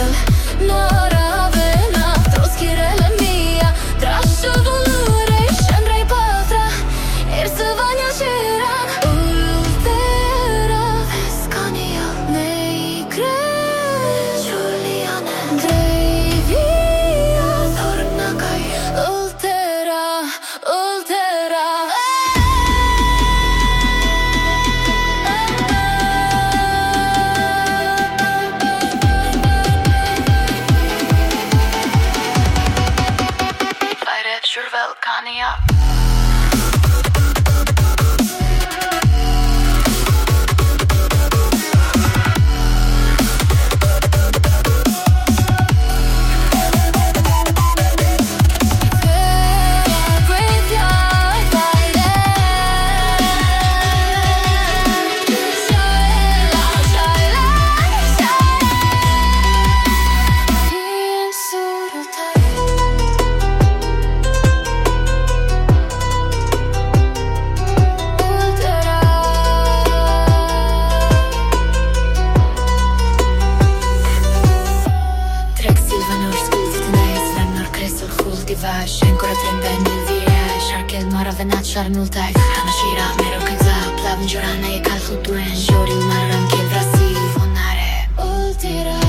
Nora vena, troskirele mia, trasho volure, shandrej patra, erse vanja qera. Ultera, Scania, Negre, Giuliane, Drejvia, Thornakaj. Ultera, Ultera. Fajret Shurvel Kania. Ancora trembendo il viraj Sharkel mara venat sharnul tak Hana shira mero kënza Plavën gjorana e kalë fluturen Shori marrën ke vrasi Vonare Ultira